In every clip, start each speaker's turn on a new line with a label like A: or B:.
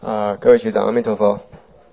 A: 各位学长，阿弥陀佛。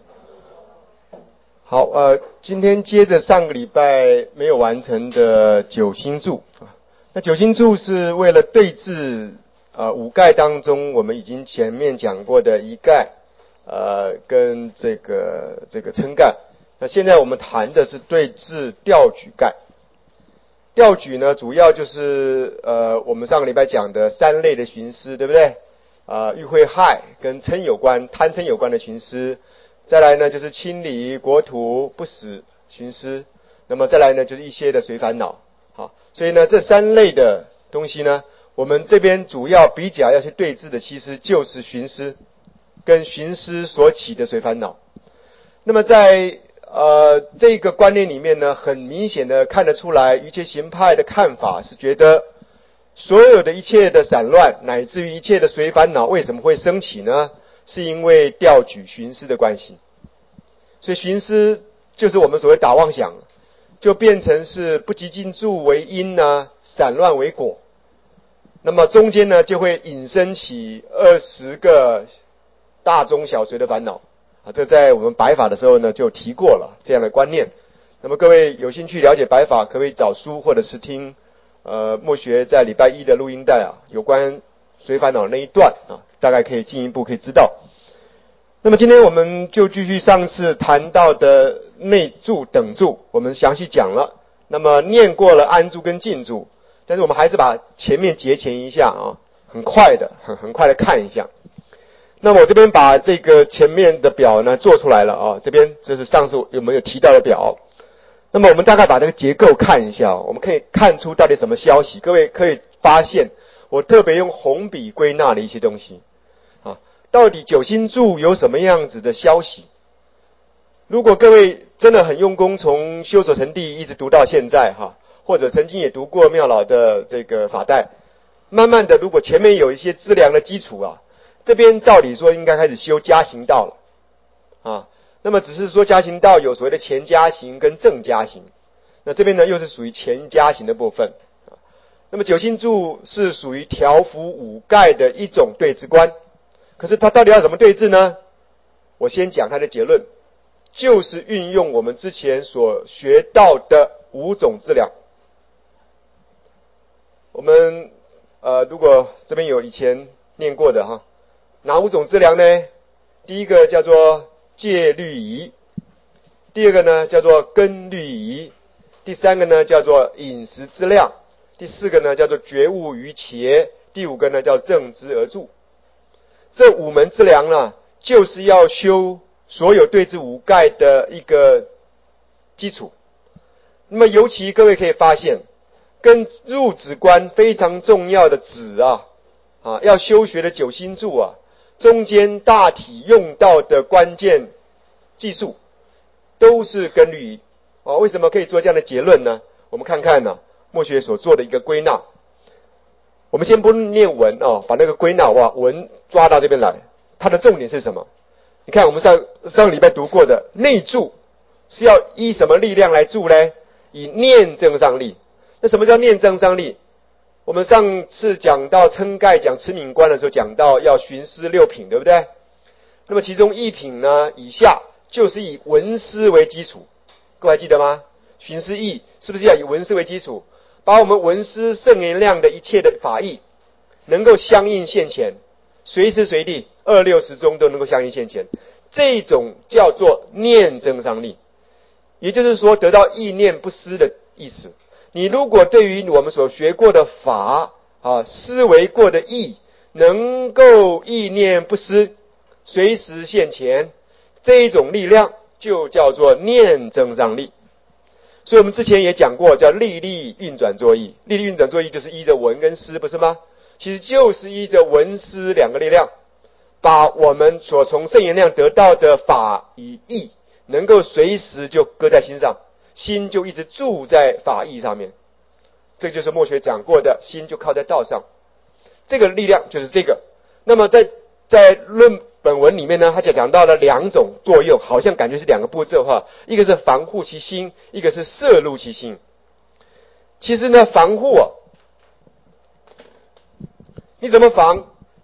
A: 好，今天接着上个礼拜没有完成的九星柱。那九星柱是为了对治五盖当中我们已经前面讲过的一盖，跟这个称盖。那现在我们谈的是对治调举盖。调举呢，主要就是我们上个礼拜讲的三类的寻思，对不对？欲会害跟嗔有关、贪嗔有关的寻思。再来呢，就是清理国土不死寻思。那么再来呢，就是一些的随烦恼。好，所以呢，这三类的东西呢，我们这边主要比较要去对治的，其实就是寻思跟寻思所起的随烦恼。那么在这个观念里面呢，很明显的看得出来，瑜伽行派的看法是觉得，所有的一切的散乱，乃至于一切的随烦恼，为什么会升起呢？是因为调举寻思的关系。所以寻思就是我们所谓打妄想，就变成是不极静住为因呢，散乱为果。那么中间呢，就会引申起20个大中小随的烦恼。这在我们白法的时候呢就提过了这样的观念。那么各位有兴趣了解白法，可不可以找书或者是听默学在礼拜一的录音带有关随烦恼那一段大概可以进一步可以知道。那么今天我们就继续上次谈到的内住等住，我们详细讲了。那么念过了安住跟静住，但是我们还是把前面节前一下很快的看一下。那么我这边把这个前面的表呢做出来了这边就是上次有没有提到的表。那么我们大概把这个结构看一下我们可以看出到底什么消息。各位可以发现，我特别用红笔归纳了一些东西到底九星柱有什么样子的消息？如果各位真的很用功，从修守成地一直读到现在或者曾经也读过妙老的这个法带，慢慢的如果前面有一些资粮的基础这边照理说应该开始修加行道了那么只是说加行道有所谓的前加行跟正加行，那这边呢又是属于前加行的部分那么九星柱是属于调伏五盖的一种对治观，可是它到底要怎么对治呢？我先讲它的结论，就是运用我们之前所学到的5种资粮。我们如果这边有以前念过的哪5种资粮呢？第一个叫做戒律仪，第二个呢叫做根律仪，第三个呢叫做饮食资量，第四个呢叫做觉悟于切，第5个呢叫正知而住。这5门资粮呢，就是要修所有对治五盖的一个基础。那么尤其各位可以发现，跟入止观非常重要的止要修学的九星柱中间大体用到的关键技术都是根律仪为什么可以做这样的结论呢？我们看看默学所做的一个归纳。我们先不念文把那个归纳文抓到这边来。它的重点是什么？你看我们上礼拜读过的内住是要依什么力量来住呢？以念增上力。那什么叫念增上力？我们上次讲到称盖讲持敏观的时候讲到要寻思6品，对不对？那么其中1品呢以下就是以闻思为基础，各位还记得吗？寻思义是不是要以闻思为基础，把我们闻思圣言量的一切的法义能够相应现前，随时随地26时中都能够相应现前，这种叫做念增上力。也就是说得到意念不失的意思。你如果对于我们所学过的法思维过的义能够意念不失，随时现前，这一种力量就叫做念增上力。所以我们之前也讲过叫力力运转作意，力力运转作意就是依着闻跟思，不是吗？其实就是依着闻思2个力量，把我们所从圣言量得到的法与义能够随时就搁在心上，心就一直住在法义上面。这就是默学讲过的，心就靠在道上，这个力量就是这个。那么在论本文里面呢，他就讲到了2种作用，好像感觉是2个步骤一个是防护其心，一个是摄入其心。其实呢，防护你怎么防？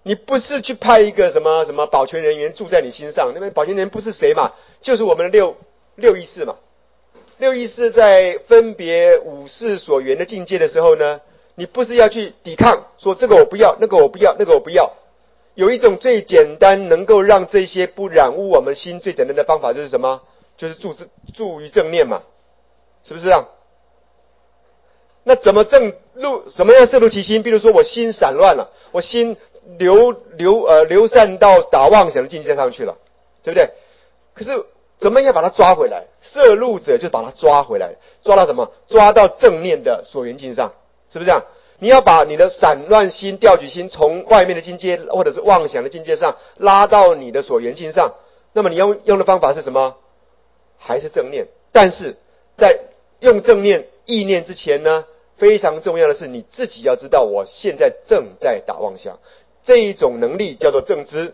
A: 你不是去派一个什么什么保全人员住在你心上，那么保全人员不是谁嘛，就是我们的六意识嘛。六意识在分别五识所缘的境界的时候呢，你不是要去抵抗，说这个我不要，那个我不要，那个我不要。有一种最简单能够让这些不染污我们心最简单的方法就是什么？就是住于正念嘛，是不是这样？那怎么什么样摄入其心？比如说我心散乱了，我心流散到打妄想的境界上去了，对不对？可是怎么样把它抓回来？摄入者就把它抓回来，抓到什么？抓到正念的所缘境上，是不是这样？你要把你的散乱心、调举心从外面的境界或者是妄想的境界上拉到你的所缘境上，那么你要用的方法是什么？还是正念。但是在用正念意念之前呢，非常重要的是你自己要知道我现在正在打妄想，这一种能力叫做正知。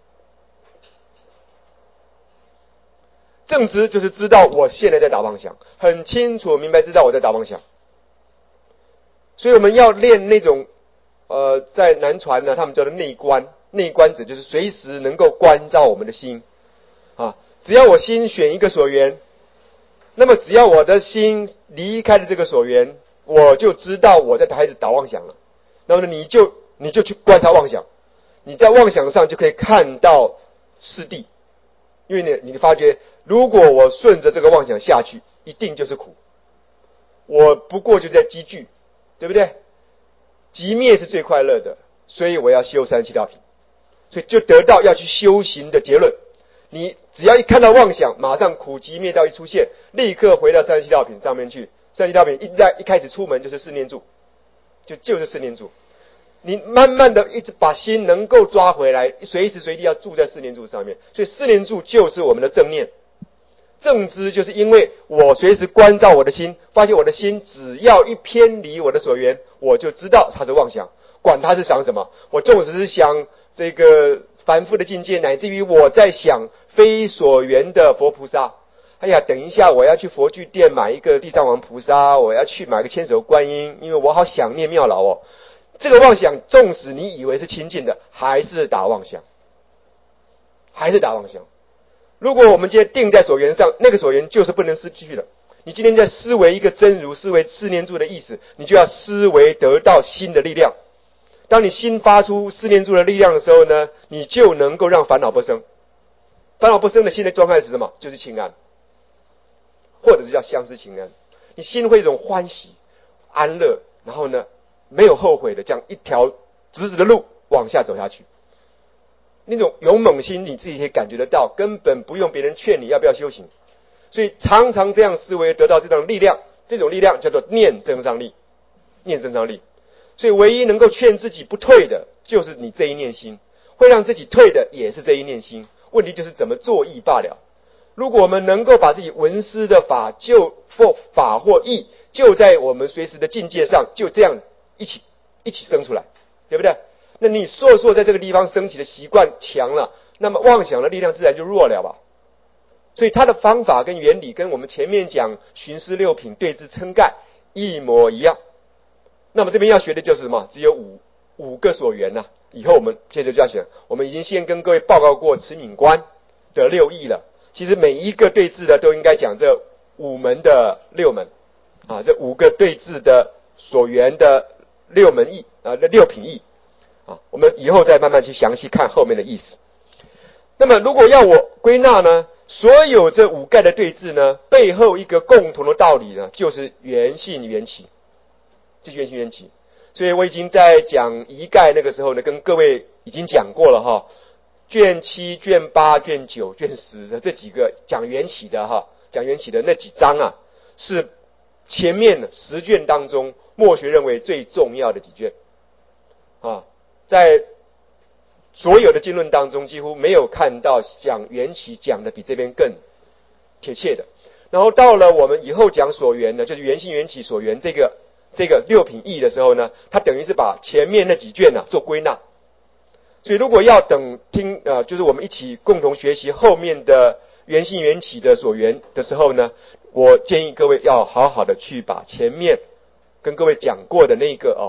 A: 正知就是知道我现在在打妄想，很清楚明白知道我在打妄想。所以我们要练那种在南传呢他们叫做内观，内观者就是随时能够关照我们的心啊。只要我心选一个所缘，那么只要我的心离开了这个所缘，我就知道我在开始打妄想了。那么你就去观察妄想，你在妄想上就可以看到是地，因为你发觉，如果我顺着这个妄想下去，一定就是苦。我不过就在积聚，对不对？寂灭是最快乐的，所以我要修37道品，所以就得到要去修行的结论。你只要一看到妄想，马上苦集灭道一出现，立刻回到37道品上面去。37道品一开始出门就是四念住，就是四念住。你慢慢的一直把心能够抓回来，随时随地要住在四念住上面。所以四念住就是我们的正念。正知就是因为我随时关照我的心，发现我的心只要一偏离我的所缘，我就知道它是妄想，管它是想什么。我纵使是想这个凡夫的境界，乃至于我在想非所缘的佛菩萨，哎呀，等一下我要去佛具店买一个地藏王菩萨，我要去买个千手观音，因为我好想念妙老哦。这个妄想纵使你以为是清净的，还是打妄想，还是打妄想。如果我们今天定在所缘上，那个所缘就是不能失去了。你今天在思维一个真如，思维四念住的意思，你就要思维得到心的力量。当你心发出四念住的力量的时候呢，你就能够让烦恼不生。烦恼不生的心的状态是什么？就是清安，或者是叫相思清安。你心会一种欢喜、安乐，然后呢，没有后悔的这样一条直直的路往下走下去。那种勇猛心你自己可以感觉得到，根本不用别人劝你要不要修行。所以常常这样思维得到这种力量，这种力量叫做念增上力，念增上力。所以唯一能够劝自己不退的就是你这一念心，会让自己退的也是这一念心。问题就是怎么作意罢了。如果我们能够把自己闻思的法或意就在我们随时的境界上，就这样一起生出来，对不对？那你说在这个地方升起的习惯强了，那么妄想的力量自然就弱了吧。所以它的方法跟原理跟我们前面讲寻思六品对治称盖一模一样。那么这边要学的就是什么？只有五个所缘啊。以后我们接着就要学，我们已经先跟各位报告过持敏观的六义了。其实每一个对治的都应该讲这五门的六门啊，这五个对治的所缘的六门义啊，六品义啊，我们以后再慢慢去详细看后面的意思。那么如果要我归纳呢，所有这五盖的对治呢，背后一个共同的道理呢，就是缘性缘起，就是缘性缘起。所以我已经在讲一盖那个时候呢，跟各位已经讲过了哈。卷7、卷8、卷9、卷10的这几个讲缘起的哈，讲缘起的那几章啊，是前面10卷当中墨学认为最重要的几卷啊，在所有的经论当中几乎没有看到讲缘起讲的比这边更贴切的。然后到了我们以后讲所缘呢，就是缘性缘起所缘这个六品义的时候呢，它等于是把前面那几卷呢做归纳。所以如果要等听就是我们一起共同学习后面的缘性缘起的所缘的时候呢，我建议各位要好好的去把前面跟各位讲过的那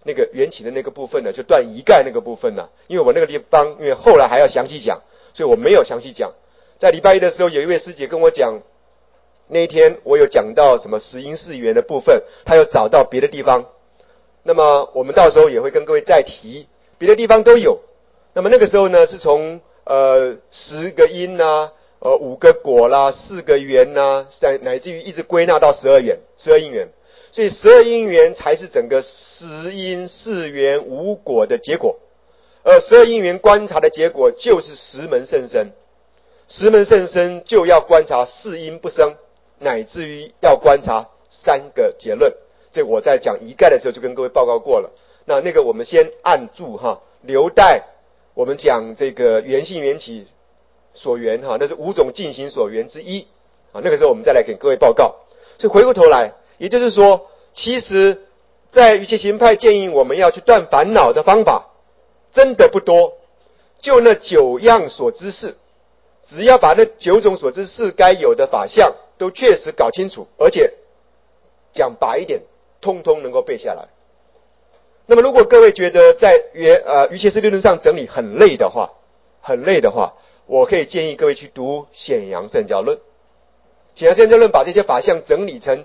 A: 那个缘起的那个部分呢，就断一概那个部分呢，因为我那个地方因为后来还要详细讲，所以我没有详细讲。在礼拜一的时候，有一位师姐跟我讲，那一天我有讲到什么十因四缘的部分，她有找到别的地方。那么我们到时候也会跟各位再提，别的地方都有。那么那个时候呢，是从10个因啦，5个果啦，4个缘啦，乃至于一直归纳到12因缘。所以12因缘才是整个10因4缘5果的结果。而12因缘观察的结果就是10门甚深。10门甚深就要观察4因不生，乃至于要观察3个结论。这我在讲一概的时候就跟各位报告过了。那个我们先按住哈，留待我们讲这个缘性缘起所缘哈，那是5种进行所缘之一啊。那个时候我们再来给各位报告。所以回过头来，也就是说，其实在瑜伽行派建议我们要去断烦恼的方法真的不多，就那9样所知事，只要把那9种所知事该有的法相都确实搞清楚，而且讲白一点，通通能够背下来。那么如果各位觉得在瑜伽师理论上整理很累的话，我可以建议各位去读显扬圣教论。显扬圣教论把这些法相整理成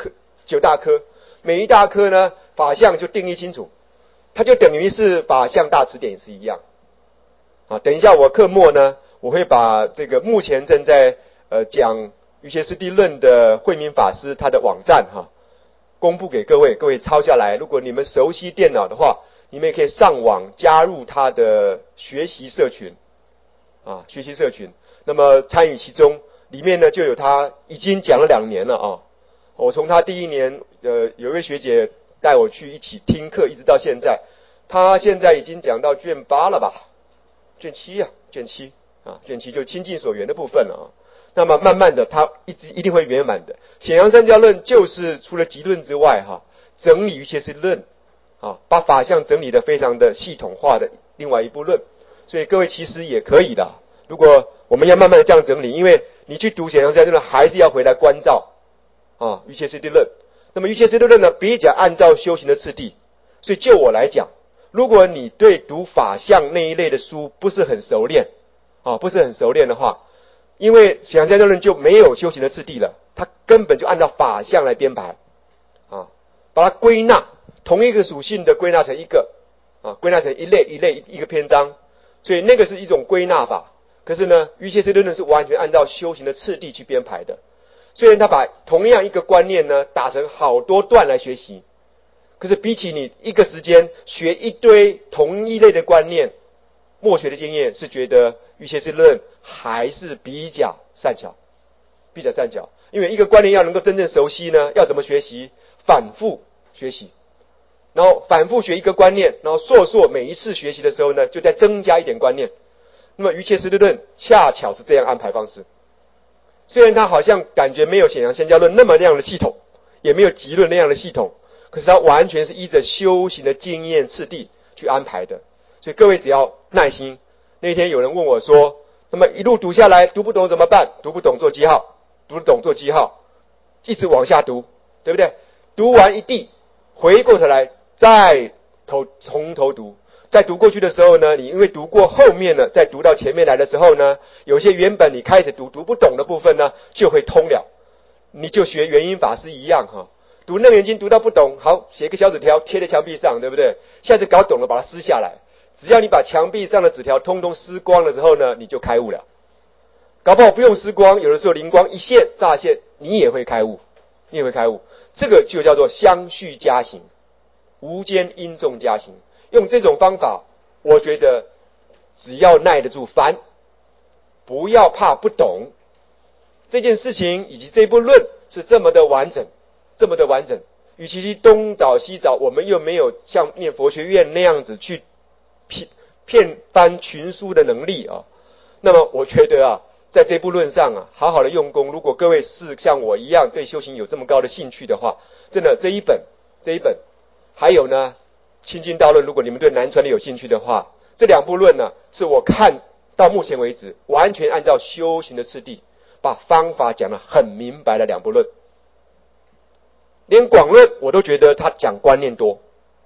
A: 9大科，每一大科呢法相就定义清楚，它就等于是法相大辞典也是一样。啊，等一下我课末呢，我会把这个目前正在讲瑜伽师地论的慧明法师他的网站公布给各位，各位抄下来。如果你们熟悉电脑的话，你们也可以上网加入他的学习社群学习社群，那么参与其中。里面呢就有他已经讲了2年了我从他第1年有一位学姐带我去一起听课，一直到现在，他现在已经讲到卷8了吧，卷7卷7就亲近所缘的部分了那么慢慢的他一定会圆满的。显扬圣教论就是除了集论之外整理瑜伽师论把法相整理的非常的系统化的另外一部论。所以各位其实也可以的，如果我们要慢慢的这样整理，因为你去读显扬圣教论还是要回来关照瑜伽师地论。那么瑜伽师地论呢比较按照修行的次第，所以就我来讲，如果你对读法相那一类的书不是很熟练的话，因为显扬圣教论就没有修行的次第了，它根本就按照法相来编排把它归纳，同一个属性的归纳成归纳成一类一个篇章，所以那个是一种归纳法。可是呢，瑜伽师地论是完全按照修行的次第去编排的。虽然他把同样一个观念呢打成好多段来学习，可是比起你一个时间学一堆同一类的观念，默学的经验是觉得瑜伽师地论还是比较善巧。因为一个观念要能够真正熟悉呢，要怎么学习？反复学习，然后反复学一个观念，然后硕每一次学习的时候呢，就再增加一点观念。那么瑜伽师地论恰巧是这样安排方式，虽然它好像感觉没有显扬圣教论那么样的系统，也没有集论那样的系统，可是它完全是依着修行的经验次第去安排的。所以各位只要耐心。那天有人问我说，那么一路读下来，读不懂怎么办？读不懂做记号，读得懂做记号，一直往下读，对不对？读完一地，回过头来再从头读。在读过去的时候呢，你因为读过后面呢，再读到前面来的时候呢，有些原本你开始读不懂的部分呢，就会通了。你就学元音法师一样读楞严经读到不懂，好，写个小纸条贴在墙壁上，对不对？下次搞懂了把它撕下来，只要你把墙壁上的纸条通通撕光了之后呢，你就开悟了。搞不好不用撕光，有的时候灵光一现乍现，你也会开悟。这个就叫做相续加行，无间因重加行。用这种方法，我觉得只要耐得住烦，不要怕不懂。这件事情以及这部论是这么的完整，与其东找西找，我们又没有像念佛学院那样子去遍翻群书的能力那么我觉得在这部论上好好的用功。如果各位是像我一样对修行有这么高的兴趣的话，真的这一本，还有呢清净道论，如果你们对南传的有兴趣的话，这2部论呢，是我看到目前为止完全按照修行的次第，把方法讲得很明白的2部论。连广论我都觉得他讲观念多，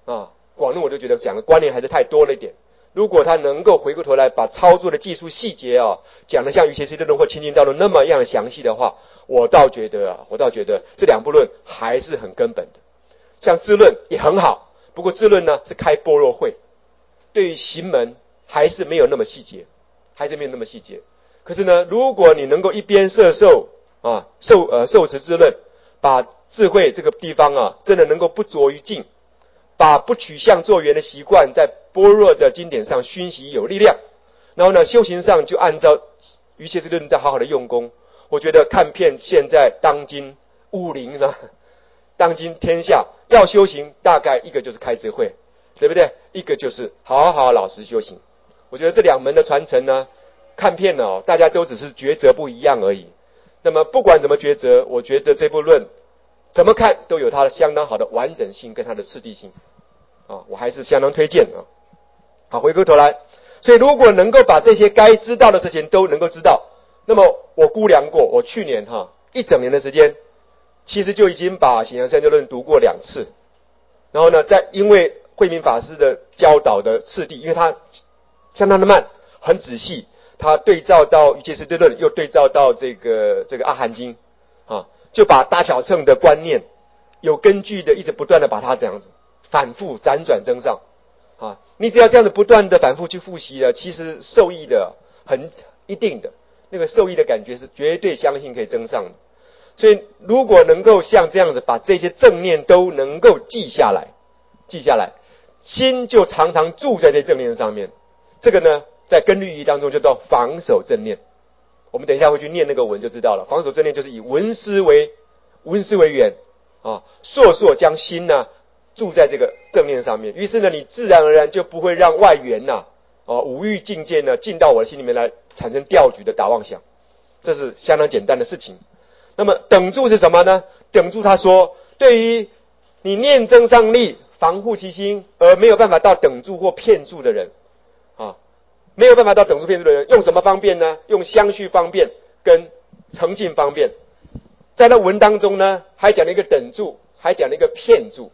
A: 广论我就觉得讲的观念还是太多了一点。如果他能够回过头来把操作的技术细节讲得像瑜伽师论或清净道论那么样详细的话，我倒觉得这两部论还是很根本的。像智论也很好，不过智论呢是开般若会，对于行门还是没有那么细节，可是呢，如果你能够一边摄受受持智论，把智慧这个地方真的能够不着于境，把不取相作缘的习惯在般若的经典上熏习有力量，然后呢修行上就按照瑜伽师论再好好的用功。我觉得看遍现在当今武林呢，当今天下要修行，大概一个就是开智慧，对不对？一个就是好好老实修行。我觉得这两门的传承呢，看遍了大家都只是抉择不一样而已。那么不管怎么抉择，我觉得这部论怎么看都有它的相当好的完整性跟它的次第性我还是相当推荐好，回过头来，所以如果能够把这些该知道的事情都能够知道，那么我估量过，我去年一整年的时间，其实就已经把《显扬三教论》读过2次。然后呢，因为慧明法师的教导的次第，因为他相当的慢，很仔细，他对照到瑜伽师对论，又对照到这个阿含经就把大小乘的观念有根据的一直不断的把它这样子反复辗转增上你只要这样子不断的反复去复习了，其实受益的很一定的，那个受益的感觉是绝对相信可以增上的。所以如果能够像这样子把这些正念都能够记下来，心就常常住在这正念上面。这个呢在根律仪当中就叫防守正念，我们等一下会去念那个文就知道了。防守正念就是以闻思为源烁烁将心呢住在这个正念上面，于是呢你自然而然就不会让外缘五欲境界呢进到我的心里面来产生调举的打妄想，这是相当简单的事情。那么等住是什么呢？等住他说，对于你念增上力防护其心而没有办法到等住或骗住的人没有办法到等住骗住的人，用什么方便呢？用相续方便跟澄净方便。在那文当中呢还讲了一个等住，还讲了一个骗住。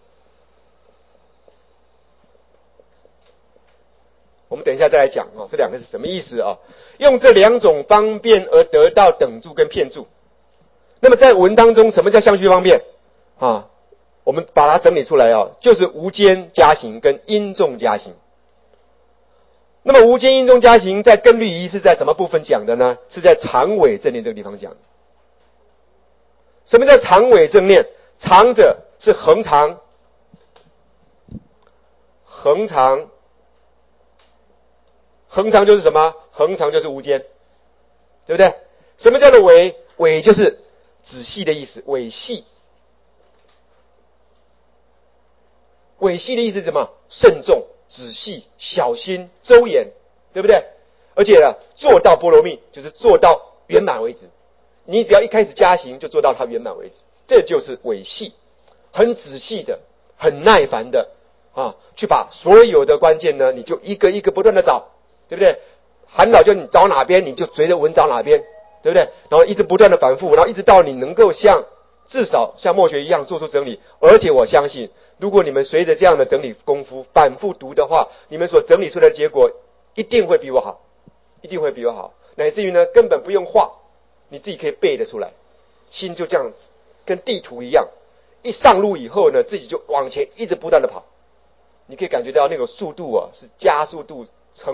A: 我们等一下再来讲这两个是什么意思用这两种方便而得到等住跟骗住。那么在文当中什么叫相续方便我们把它整理出来就是无间加行跟因重加行。那么无间因重加行在根律仪是在什么部分讲的呢？是在长尾正念这个地方讲的。什么叫长尾正念？长者是恒常，恒常就是什么？恒常就是无间，对不对？什么叫做尾？尾就是仔细的意思，尾细。尾细的意思是什么？慎重、仔细、小心、周延，对不对？而且呢，做到波罗蜜就是做到圆满为止。你只要一开始加行，就做到它圆满为止，这就是尾细，很仔细的，很耐烦的去把所有的关键呢，你就一个一个不断的找，对不对？寒老就你找哪边，你就随着文找哪边，对不对？然后一直不断的反复，然后一直到你能够至少像墨学一样做出整理。而且我相信，如果你们随着这样的整理功夫反复读的话，你们所整理出来的结果一定会比我好，一定会比我好，乃至于呢根本不用画，你自己可以背得出来。心就这样子，跟地图一样，一上路以后呢，自己就往前一直不断的跑。你可以感觉到那个速度是加速度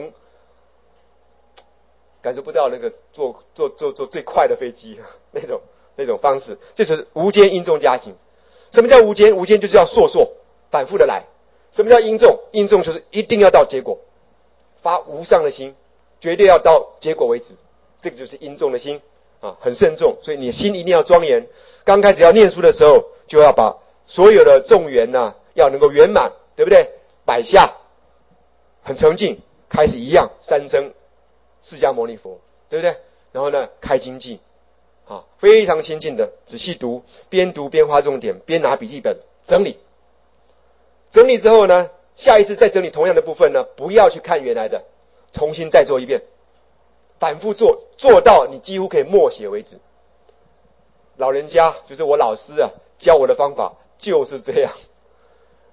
A: 感受不到那个坐最快的飞机那种方式。这就是无间因重加行。什么叫无间？无间就是要烁反复的来。什么叫因重？因重就是一定要到结果，发无上的心，绝对要到结果为止，这个就是因重的心很慎重。所以你心一定要庄严。刚开始要念书的时候，就要把所有的众缘要能够圆满，对不对？摆下很澄净，开始一样三声释迦牟尼佛，对不对？然后呢开经记非常亲近的仔细读，边读边画重点，边拿笔记本整理之后呢，下一次再整理同样的部分呢，不要去看原来的，重新再做一遍，反复做到你几乎可以默写为止。老人家就是我老师教我的方法就是这样。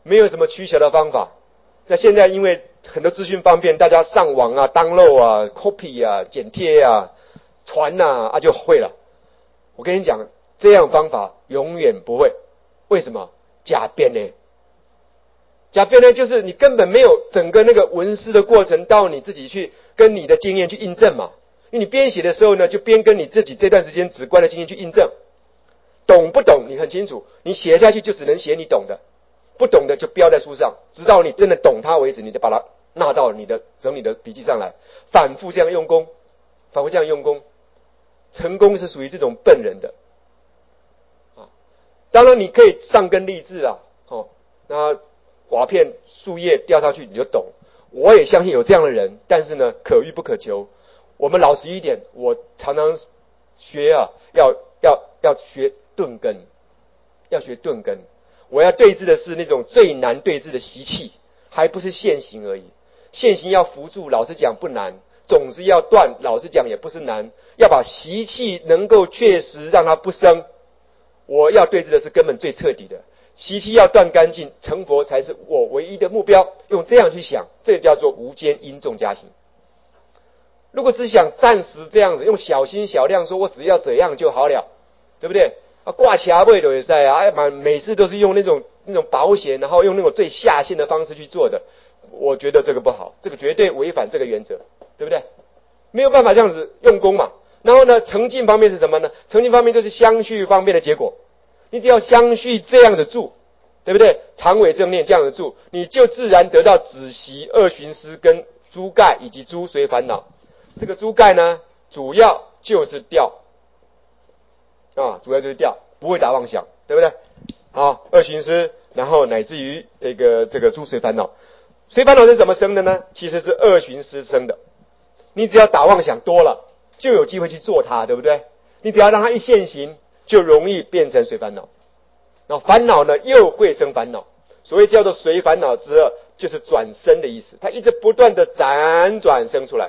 A: 没有什么取巧的方法。那现在因为很多资讯方便，大家上网啊、download 啊、copy 啊、剪贴啊、传啊就会了。我跟你讲，这样方法永远不会。为什么？假编呢？假编呢，就是你根本没有整个那个文思的过程，到你自己去跟你的经验去印证嘛。因为你编写的时候呢，就边跟你自己这段时间直观的经验去印证。懂不懂你很清楚，你写下去就只能写你懂的，不懂的就标在书上，直到你真的懂它为止，你就把它纳到你的整理的笔记上来，反复这样用功，反复这样用功。成功是属于这种笨人的啊。当然你可以上根立志啊，那瓦片树叶掉上去你就懂。我也相信有这样的人，但是呢，可遇不可求。我们老实一点，我常常学啊，要学钝根，要学钝根。我要对治的是那种最难对治的习气，还不是现行而已。现行要扶助，老实讲不难；种子要断，老实讲也不是难。要把习气能够确实让它不生，我要对治的是根本最彻底的。习气要断干净，成佛才是我唯一的目标。用这样去想，这叫做无间因重加行。如果只想暂时这样子，用小心小量说，我只要怎样就好了，对不对？挂卡位的也在啊，每次都是用那种保险，然后用那种最下限的方式去做的，我觉得这个不好，这个绝对违反这个原则，对不对？没有办法这样子用功嘛。然后呢，成进方面是什么呢？成进方面就是相续方面的结果。你只要相续这样的住，对不对？长尾正念这样的住，你就自然得到止息、二寻思跟诸盖以及诸随烦恼。这个诸盖呢，主要就是掉主要就是掉，不会打妄想，对不对？好，二寻思，然后乃至于这个诸随烦恼。随烦恼是怎么生的呢？其实是二寻思生的。你只要打妄想多了，就有机会去做它，对不对？你只要让它一现行，就容易变成随烦恼。然后烦恼呢，又会生烦恼。所谓叫做随烦恼之二，就是转生的意思，它一直不断的辗转生出来。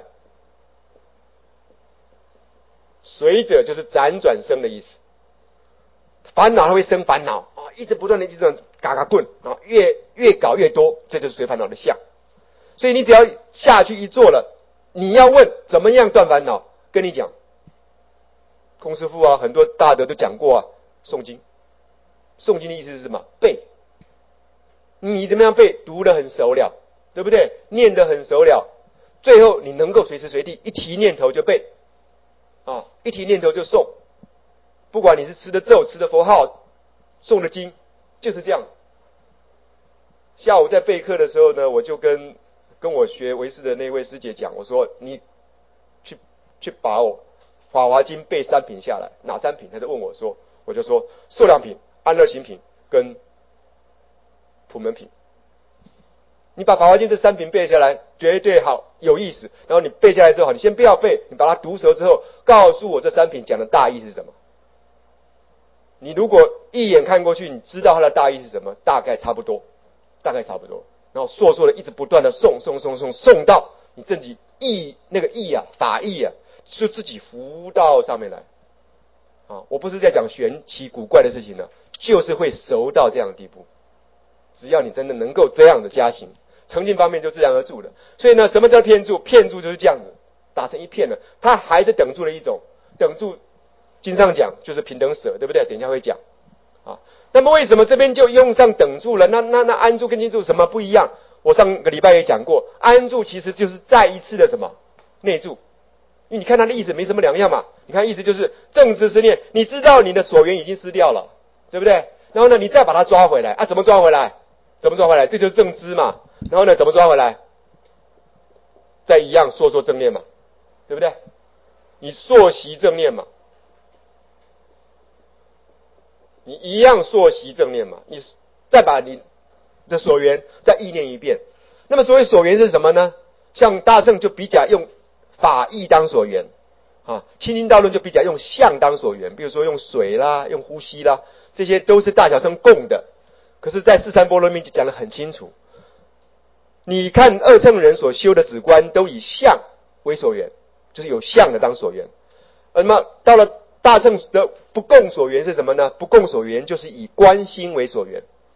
A: 随者就是辗转生的意思。烦恼它会生烦恼一直不断的一直这样嘎嘎棍越搞越多，这就是随烦恼的相。所以你只要下去一做了，你要问怎么样断烦恼，跟你讲，空师父很多大德都讲过诵经。诵经的意思是什么？背。你怎么样背？读得很熟了，对不对？念得很熟了，最后你能够随时随地一提念头就背一提念头就诵。不管你是吃的咒、吃的佛号、诵的经，就是这样。下午在备课的时候呢，我就跟我学唯识的那位师姐讲，我说你去把我法华经背3品下来，哪3品？他就问我说，我就说受量品、安乐行品跟普门品。你把法华经这3品背下来，绝对好有意思。然后你背下来之后，你先不要背，你把它读熟之后，告诉我这3品讲的大意是什么。你如果一眼看过去，你知道它的大意是什么，大概差不多。然后硕的一直不断的诵到你自己那个意法意就自己浮到上面来。我不是在讲玄奇古怪的事情呢，就是会熟到这样的地步。只要你真的能够这样的加行，成进方面就自然而住的。所以呢，什么叫片住？片住就是这样子，打成一片了，它还是等住的一种。等住经上讲就是平等舍，对不对？等一下会讲那么为什么这边就用上等住了？那安住跟静住什么不一样？我上个礼拜也讲过，安住其实就是再一次的什么内住。因为你看它的意思没什么两样嘛。你看意思就是正知思念，你知道你的所缘已经失掉了，对不对？然后呢，你再把它抓回来怎么抓回来？这就是正知嘛。然后呢，怎么抓回来？再一样说正念嘛，对不对？你溯习正念嘛，你一样溯习正念嘛，你再把你的所缘再意念一遍。那么所谓所缘是什么呢？像大乘就比较用法义当所缘清净道论就比较用相当所缘，比如说用水啦，用呼吸啦，这些都是大小乘共的。可是在四三波罗蜜就讲得很清楚，你看二乘人所修的止观都以相为所缘，就是有相的当所缘。那么到了大乘的不共所缘是什么呢？不共所缘就是以观心为所缘。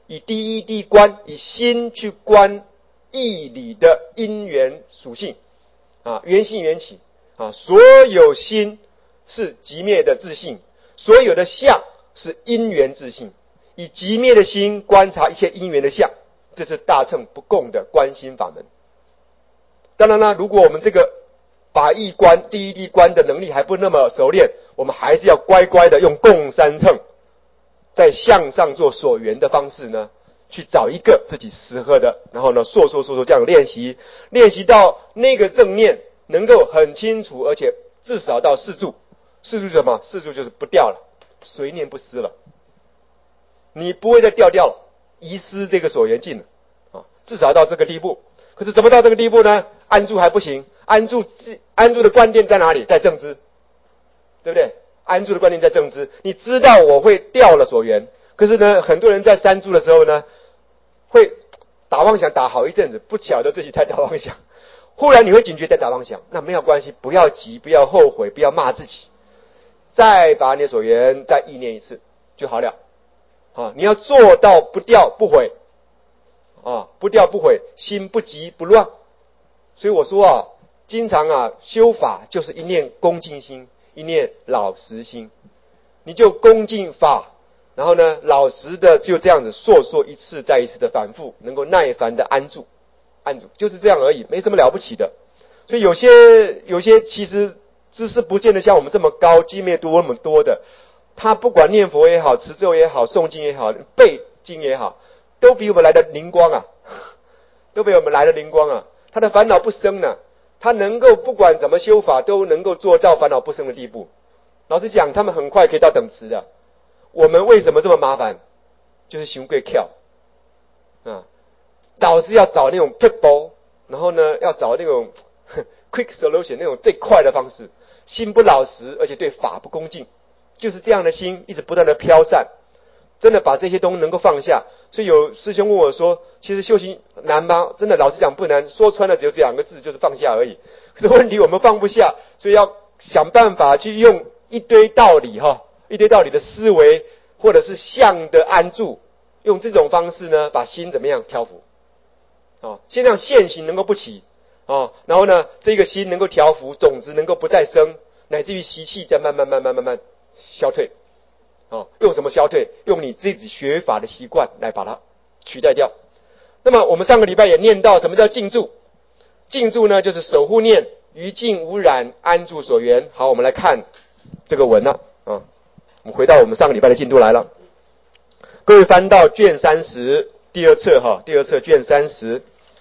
A: 以第一地观，以心去观义理的因缘属性啊，缘性缘起啊，所有心是寂灭的自性，所有的相是因缘自性，以寂灭的心观察一切因缘的相，这是大乘不共的观心法门。当然了，如果我们这个法义观、第一地观的能力还不那么熟练，我们还是要乖乖的用共三乘，在向上做所缘的方式呢，去找一个自己适合的，然后呢，说这样练习，练习到那个正念能够很清楚，而且至少到四住。四住是什么？四住就是不掉了，随念不失了，你不会再掉了，遗失这个所缘境了啊，至少到这个地步。可是怎么到这个地步呢？安住还不行，安住的关键在哪里？在正知，对不对？安住的关键在正知，你知道我会掉了所缘，可是呢，很多人在三住的时候呢，会打妄想打好一阵子，不晓得自己在打妄想，忽然你会警觉在打妄想，那没有关系，不要急，不要后悔，不要骂自己，再把你的所缘再意念一次就好了啊！你要做到不掉不毁啊，不掉不毁，心不急不乱。所以我说啊，经常啊修法就是一念恭敬心，一念老实心，你就恭敬法，然后呢老实的就这样子说一次再一次的反复，能够耐烦的安住，就是这样而已，没什么了不起的。所以有些其实知识不见得像我们这么高，经验多那么多的，他不管念佛也好，持咒也好，诵经也好，背经也好，都比我们来的灵光啊，都比我们来的灵光啊。他的烦恼不生呢，他能够不管怎么修法，都能够做到烦恼不生的地步。老实讲，他们很快可以到等持的。我们为什么这么麻烦？就是熊贵跳啊，老是要找那种 pitbull， 然后呢，要找那种quick solution， 那种最快的方式，心不老实，而且对法不恭敬，就是这样的心一直不断的飘散。真的把这些东西能够放下，所以有师兄问我说，其实修行难吗？真的老实讲不难，说穿了只有这两个字，就是放下而已。可是问题我们放不下，所以要想办法去用一堆道理的思维，或者是相的安住，用这种方式呢，把心怎么样调伏先让现行能够不起然后呢，这个心能够调伏，种子能够不再生，乃至于习气再慢慢消退用什么消退？用你自己学法的习惯来把它取代掉。那么我们上个礼拜也念到什么叫静住？静住呢，就是守护念于静无染，安住所缘。好，我们来看这个文了我们回到我们上个礼拜的进度来了。各位翻到卷30第二册第二册卷30，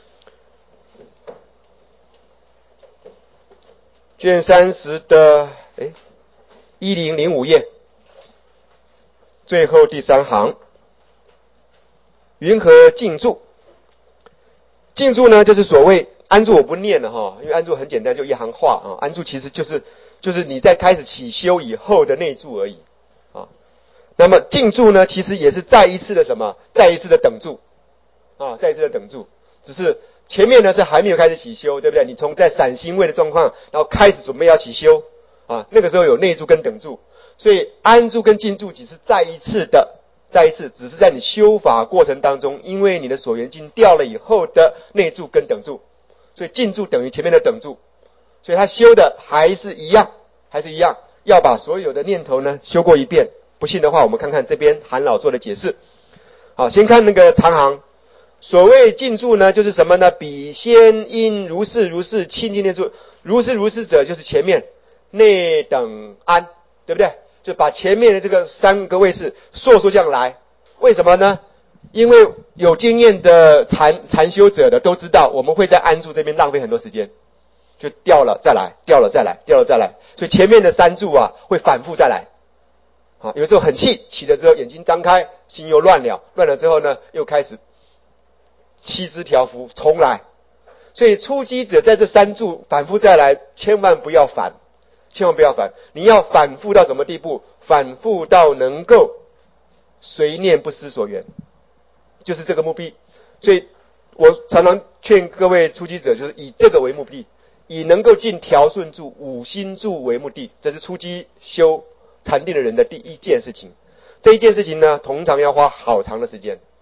A: 卷30的1005页。最后第3行，云何静住？静住呢，就是所谓安住，我不念了因为安住很简单，就一行话安住其实就是你在开始起修以后的内住而已那么静住呢，其实也是再一次的什么？再一次的等住再一次的等住，只是前面呢是还没有开始起修，对不对？你从在散心位的状况，然后开始准备要起修那个时候有内住跟等住。所以安住跟静住只是再一次，只是在你修法过程当中，因为你的所缘境掉了以后的内住跟等住，所以静住等于前面的等住，所以他修的还是一样，要把所有的念头呢修过一遍。不信的话，我们看看这边韩老做的解释。好，先看那个长行，所谓静住呢，就是什么呢？彼先因如是清净念住，如是者就是前面内等安，对不对？就把前面的这个3个位置说这样来，为什么呢？因为有经验的禅修者的都知道，我们会在安住这边浪费很多时间，就掉了再来，所以前面的3住会反复再来有时候很气，起了之后眼睛张开，心又乱了之后呢，又开始7支调伏重来。所以初机者在这3住反复再来，千万不要烦，你要反复到什么地步？反复到能够随念不失所缘，就是这个目的。所以我常常劝各位初机者，就是以这个为目的，以能够进调顺住、五心住为目的，这是初机修禅定的人的第一件事情。这一件事情呢，通常要花好长的时间。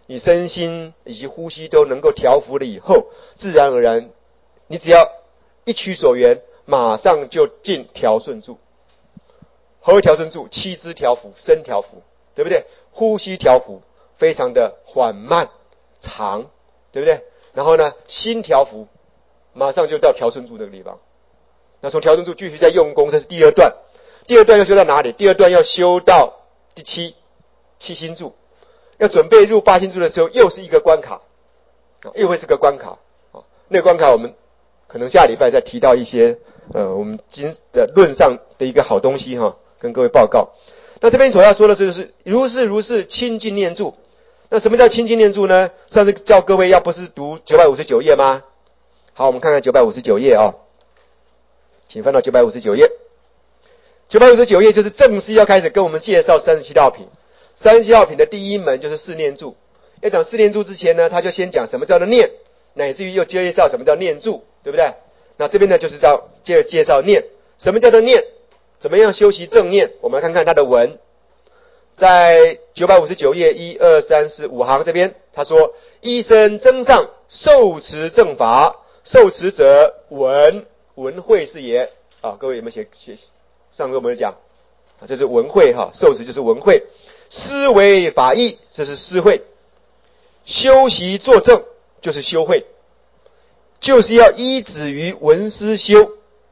A: 你身心以及呼吸都能够调伏了以后，自然而然，你只要一取所缘，马上就进调顺住。何为调顺住？七支调伏，身调伏，对不对？呼吸调伏，非常的缓慢长，对不对？然后呢，心调伏，马上就到调顺住这个地方。那从调顺住继续再用功，这是第二段。第二段要修到哪里？第二段要修到第七心柱，要准备入八心柱的时候，又是一个关卡，又会是个关卡。那个关卡我们可能下礼拜再提到一些我们今的论上的一个好东西跟各位报告。那这边所要说的就是如是清净念住。那什么叫清净念住呢？上次叫各位要不是读959页吗？好，我们看看959页请翻到959页。959页就是正式要开始跟我们介绍37道品。37道品的第一门就是四念住。要讲四念住之前呢，他就先讲什么叫做念，乃至于又介绍什么叫念住，对不对？那这边呢就是接着介绍念。什么叫做念？怎么样修习正念？我们来看看他的文。在959页1、2、3、4、5行这边，他说：一生增上受持正法，受持者闻慧是也。各位有没有写？上课我们讲这是闻慧受持就是闻慧。思维法义，这是思慧。修习作正就是修慧，就是要依止于闻思修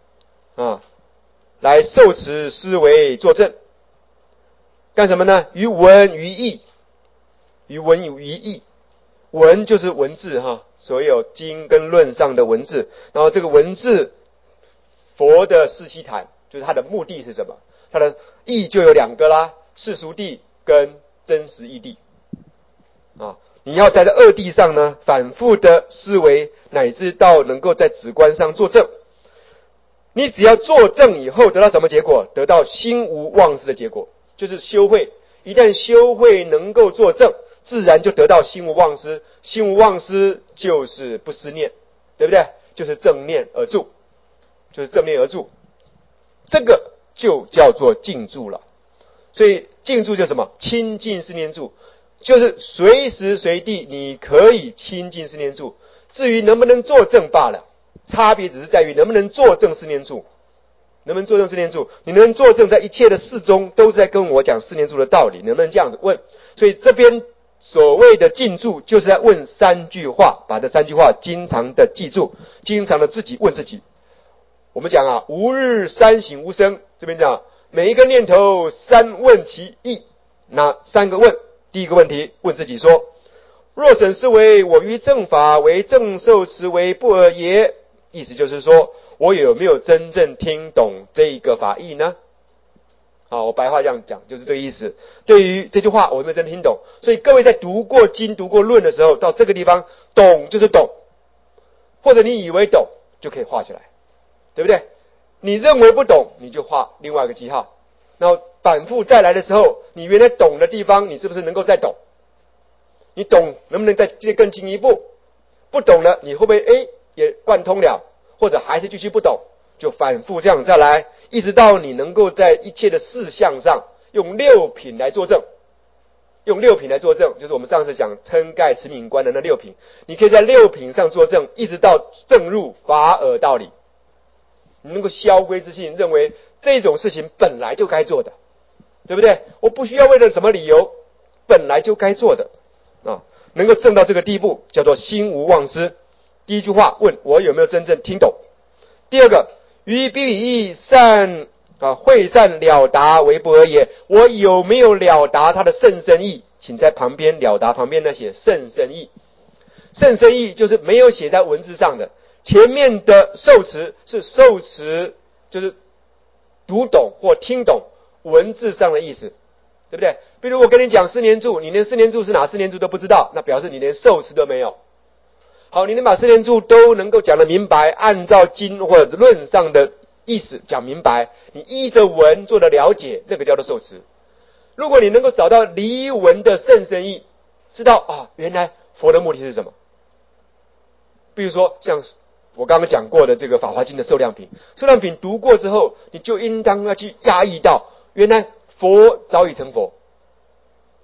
A: 来受持思维作正。干什么呢？于文于义，于文于义。文就是文字所有经跟论上的文字。然后这个文字，佛的四悉檀，就是它的目的是什么？它的义就有两个啦，世俗谛跟真实义谛你要在这二谛上呢，反复的思维，乃至到能够在止观上作正。你只要作正以后，得到什么结果？得到心无妄思的结果，就是修慧。一旦修慧能够作正，自然就得到心无妄思。心无妄思就是不思念，对不对？就是正念而住，就是正念而住。这个就叫做静住了。所以静住就是什么？清净思念住，就是随时随地你可以清净思念住。至于能不能作正罢了，差别只是在于能不能作正思念住。能不能作正思念住？你能作正，在一切的事中都是在跟我讲思念住的道理，能不能这样子问？所以这边所谓的静住，就是在问三句话，把这三句话经常的记住，经常的自己问自己。我们讲吾日三省吾生，这边讲每一个念头三问其意。那三个问，第一个问题问自己说：若审思维，我于正法为正受持为不尔也？意思就是说，我有没有真正听懂这一个法义呢？我白话这样讲就是这个意思。对于这句话我有没有真听懂？所以各位在读过经读过论的时候，到这个地方懂就是懂，或者你以为懂就可以画起来，对不对？你认为不懂，你就画另外一个记号。然后反复再来的时候，你原来懂的地方，你是不是能够再懂？你懂能不能再更进一步？不懂了，你会不会也贯通了？或者还是继续不懂，就反复这样再来，一直到你能够在一切的事项上用六品来作证。用六品来作证，就是我们上次讲嗔盖持名观的那六品，你可以在六品上作证，一直到证入法尔道理。你能够消归之心，认为这种事情本来就该做的，对不对？我不需要为了什么理由，本来就该做的能够证到这个地步，叫做心无妄思。第一句话问我有没有真正听懂。第二个，于彼彼义善会善了达为不尔也？我有没有了达他的甚深义？请在旁边了达旁边呢写甚深义。甚深义就是没有写在文字上的，前面的受持是受持，就是读懂或听懂文字上的意思，对不对？比如我跟你讲四念住，你连四念住是哪四念住都不知道，那表示你连受持都没有。好，你能把四念住都能够讲得明白，按照经或者论上的意思讲明白，你依着文做的了解，那个叫做受持。如果你能够找到离文的甚深义，知道原来佛的目的是什么。比如说像我刚刚讲过的这个《法华经》的受量品，受量品读过之后，你就应当要去压抑到，原来佛早已成佛，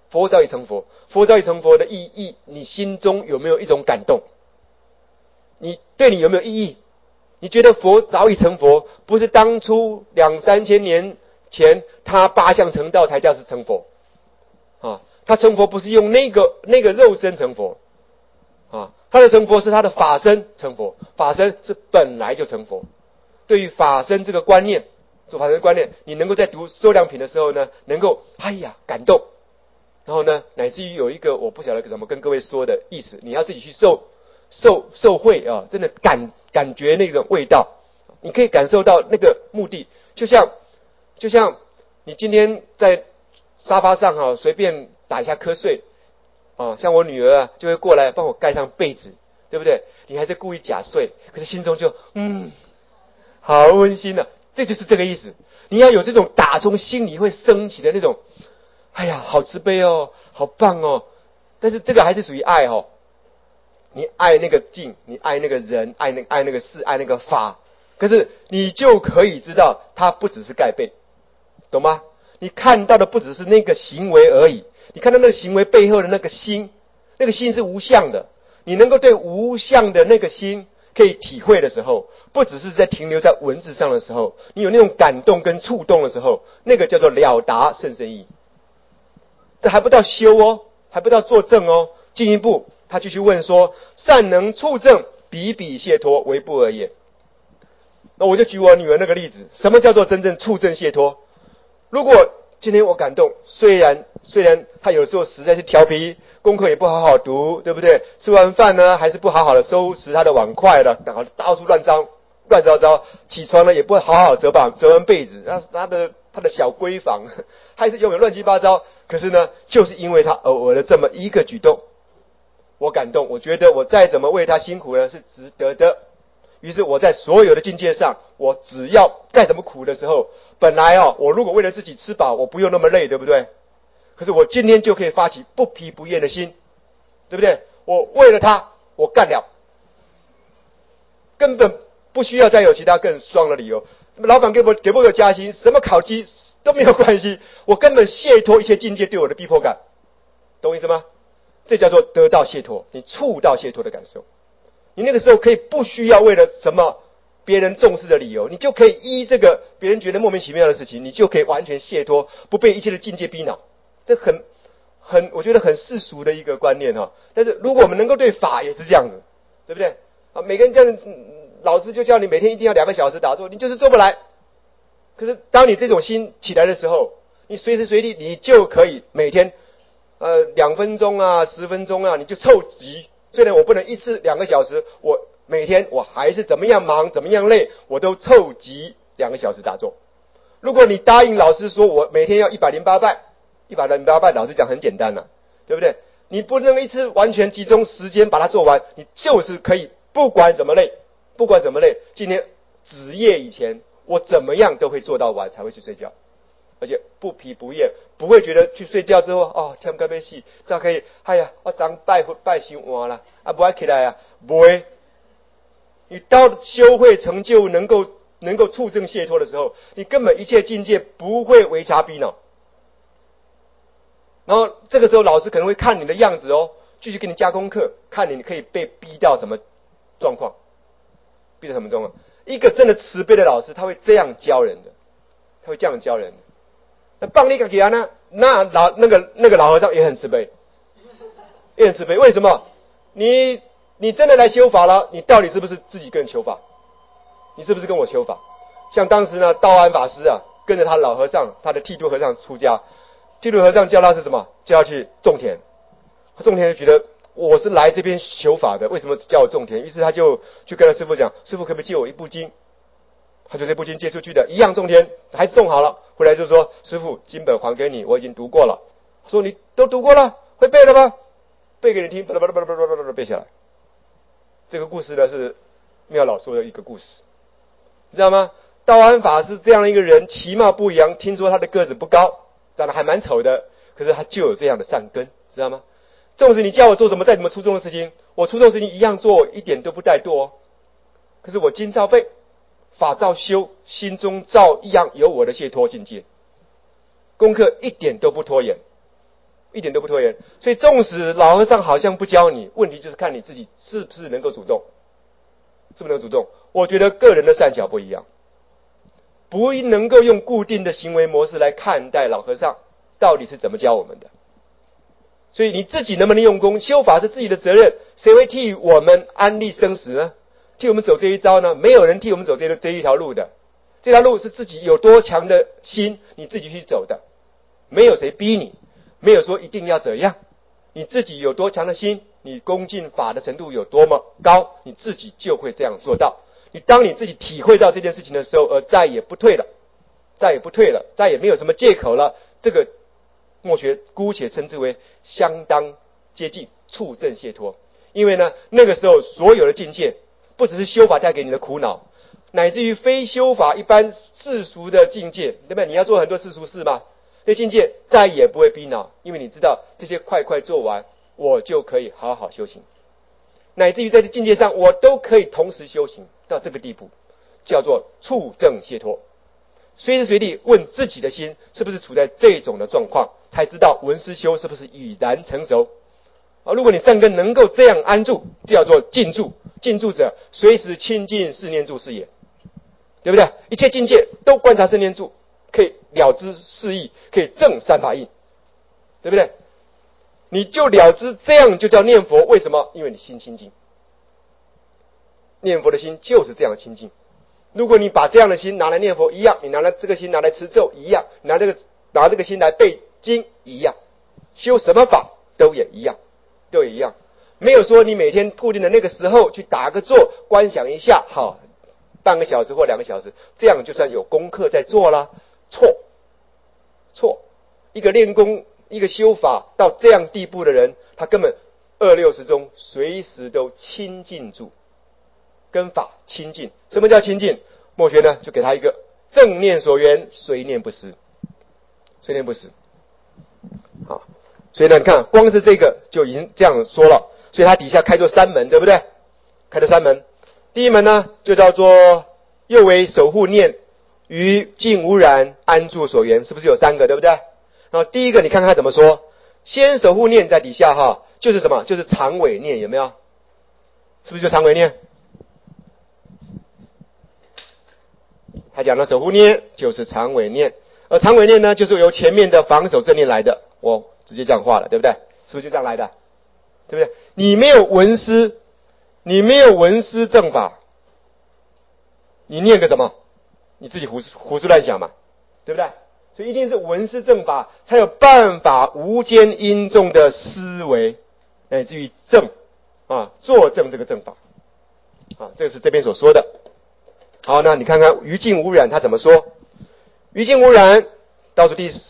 A: 佛早已成佛，佛早已成佛的意义，你心中有没有一种感动？对你有没有意义？你觉得佛早已成佛，不是当初2、3千年前他8相成道才叫是成佛啊？他成佛不是用那个肉身成佛啊，他的成佛是他的法身成佛，法身是本来就成佛。对于法身这个观念，做法身的观念，你能够在读受量品的时候呢，能够感动，然后呢，乃至于有一个我不晓得怎么跟各位说的意思，你要自己去受惠啊，真的感觉那种味道，你可以感受到那个目的，就像你今天在沙发上随便打一下瞌睡啊，像我女儿就会过来帮我盖上被子，对不对？你还是故意假睡，可是心中就好温馨啊，这就是这个意思。你要有这种打从心里会升起的那种，好慈悲哦，好棒哦。但是这个还是属于爱哦。你爱那个境，你爱那个人，爱那个事，爱那个法，可是你就可以知道，它不只是盖被，懂吗？你看到的不只是那个行为而已，你看到那个行为背后的那个心，那个心是无相的。你能够对无相的那个心可以体会的时候，不只是在停留在文字上的时候，你有那种感动跟触动的时候，那个叫做了达甚深意。这还不到修哦，还不到作证哦。进一步他继续问说，善能触证，比比解脱，为不尔也。那我就举我女儿那个例子，什么叫做真正触证解脱？如果今天我感动，虽然他有时候实在是调皮，功课也不好好读，对不对？吃完饭呢，还是不好好的收拾他的碗筷了，到处乱糟糟。起床呢，也不好好折完被子，他的小闺房还是永远乱七八糟。可是呢，就是因为他偶尔的这么一个举动，我感动，我觉得我再怎么为他辛苦呢，是值得的。于是我在所有的境界上，我只要再怎么苦的时候，本来我如果为了自己吃饱，我不用那么累，对不对？可是我今天就可以发起不疲不厌的心，对不对？我为了他，我干了，根本不需要再有其他更strong的理由。老板给不给我加薪，什么考绩都没有关系，我根本卸脱一切境界对我的逼迫感，懂我意思吗？这叫做得到解脱，你触到解脱的感受。你那个时候可以不需要为了什么别人重视的理由，你就可以依这个别人觉得莫名其妙的事情，你就可以完全解脱，不被一切的境界逼恼。这我觉得很世俗的一个观念哈。但是如果我们能够对法也是这样子，对不对？每个人这样子，老师就叫你每天一定要2个小时打坐，你就是做不来。可是当你这种心起来的时候，你随时随地你就可以每天2分钟啊10分钟啊，你就凑集。虽然我不能一次2个小时，我每天我还是怎么样忙怎么样累，我都凑集2个小时打坐。如果你答应老师说我每天要108拜，108拜老师讲很简单对不对？你不能一次完全集中时间把它做完，你就是可以不管怎么累，今天子夜以前我怎么样都会做到完才会去睡觉，而且不疲不厌，不会觉得去睡觉之后天该被死，才可以我昨拜伤晚了不爱起来不会。你到修会成就能够触证解脱的时候，你根本一切境界不会为差逼恼。然后这个时候老师可能会看你的样子继续给你加功课，看你可以被逼到什么状况，逼到什么状况。一个真的慈悲的老师，他会这样教人的，那棒利卡给他呢？那个老和尚也很慈悲，为什么？你真的来修法了，你到底是不是自己跟人求法？你是不是跟我求法？像当时呢，道安法师跟着他老和尚，他的剃度和尚出家，剃度和尚叫他是什么？叫他去种田。种田就觉得我是来这边求法的，为什么叫我种田？于是他就去跟他师父讲，师父可不可以借我一部经？他就这部经借出去的，一样种田，还种好了，回来就说师父，经本还给你，我已经读过了。说你都读过了，会背了吗？背给你听，背下来。这个故事呢是妙老说的一个故事，知道吗？道安法师这样一个人，其貌不扬，听说他的个子不高，长得还蛮丑的，可是他就有这样的善根，知道吗？纵使你叫我做什么再怎么出众的事情，我出众的事情一样做，一点都不怠惰可是我经照背，法照修，心中照一样有我的解脱境界，功课一点都不拖延。 一点都不拖延。所以纵使老和尚好像不教你，问题就是看你自己是不是能够主动，是不是能主动。我觉得个人的善巧不一样，不能够用固定的行为模式来看待老和尚到底是怎么教我们的。所以你自己能不能用功，修法是自己的责任，谁会替我们安立生死呢？替我们走这一招呢？没有人替我们走这一条路的。这条路是自己有多强的心，你自己去走的，没有谁逼你，没有说一定要怎样，你自己有多强的心，你恭敬法的程度有多么高，你自己就会这样做到。你当你自己体会到这件事情的时候，而再也不退了，再也没有什么借口了，这个墨学姑且称之为相当接近处正解脱。因为呢，那个时候所有的境界，不只是修法带给你的苦恼，乃至于非修法一般世俗的境界，对不对？你要做很多世俗事嘛，这境界再也不会逼恼，因为你知道这些快快做完，我就可以好好修行。乃至于在这境界上，我都可以同时修行到这个地步，叫做处正解脱。随时随地问自己的心是不是处在这种的状况，才知道闻思修是不是已然成熟。如果你善根能够这样安住，叫做静住。静住者，随时亲近四念住是也，对不对？一切境界都观察四念住，可以了知四义，可以证三法印，对不对？你就了知，这样就叫念佛。为什么？因为你心清净，念佛的心就是这样清净。如果你把这样的心拿来念佛一样，你拿了这个心拿来持咒一样，拿这个心来背经一样，修什么法都也一样，没有说你每天固定的那个时候去打个坐观想一下，好，半个小时或2个小时，这样就算有功课在做了。错，一个练功一个修法到这样地步的人，他根本260中随时都亲近住，跟法亲近。什么叫亲近？墨学呢就给他一个正念所缘，随念不失。好，所以呢你看光是这个就已经这样说了。所以它底下开作3门，对不对？开作3门。第一门呢就叫做又为守护念于净无染安住所缘，是不是有3个，对不对？然后第一个你看看他怎么说，先守护念在底下哈，就是什么？就是长尾念，有没有？是不是就长尾念？他讲的守护念就是长尾念，而长尾念呢就是由前面的防守正念来的，我直接这样画了，对不对？是不是就这样来的？对不对？你没有闻思正法，你念个什么？你自己胡思乱想嘛，对不对？所以一定是闻思正法，才有办法无间因重的思维，乃至于正作正这个正法这个是这边所说的。好，那你看看于净无染他怎么说？于净无染倒数第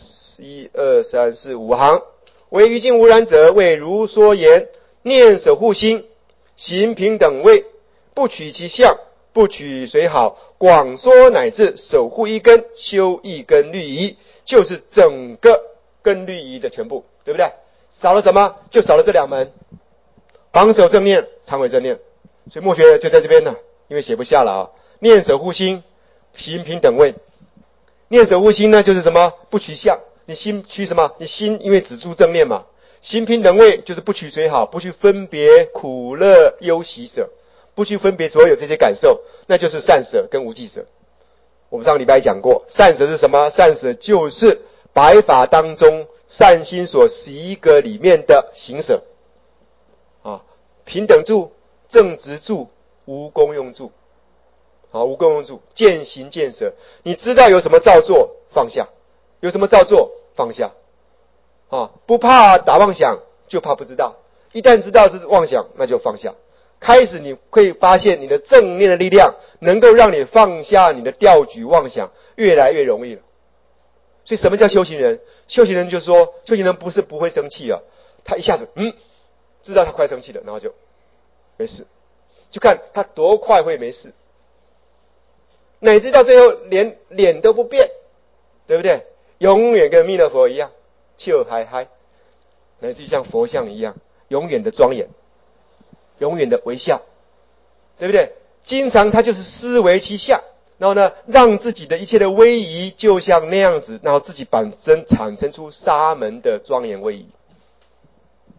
A: 1、2、3、4、5行，为于净无染者，为如说言，念守护心，行平等位，不取其相，不取随好，广说乃至守护一根，修一根律仪，就是整个根律仪的全部，对不对？少了什么？就少了这2门，防守正念，长尾正念。所以墨学就在这边呢，因为写不下了念守护心，行平等位。念守护心呢就是什么？不取相。你心取什么？你心因为只住正念嘛。行平等位就是不取随好，不去分别苦乐忧喜舍，不去分别所有这些感受，那就是善舍跟无记舍。我们上个礼拜讲过，善舍是什么？善舍就是百法当中善心所11个里面的行舍平等住、正直住、无功用住。无功用住，见行见舍。你知道有什么造作，放下；有什么造作，放下。不怕打妄想，就怕不知道。一旦知道是妄想，那就放下。开始你会发现你的正念的力量能够让你放下你的调举妄想，越来越容易了。所以什么叫修行人？修行人就是说，修行人不是不会生气他一下子知道他快生气了，然后就没事，就看他多快会没事，乃至到最后连脸都不变，对不对？永远跟弥勒佛一样，笑嗨嗨，乃至像佛像一样，永远的庄严，永远的微笑，对不对？经常他就是思维其相，然后呢，让自己的一切的威仪就像那样子，然后自己本身产生出沙门的庄严威仪。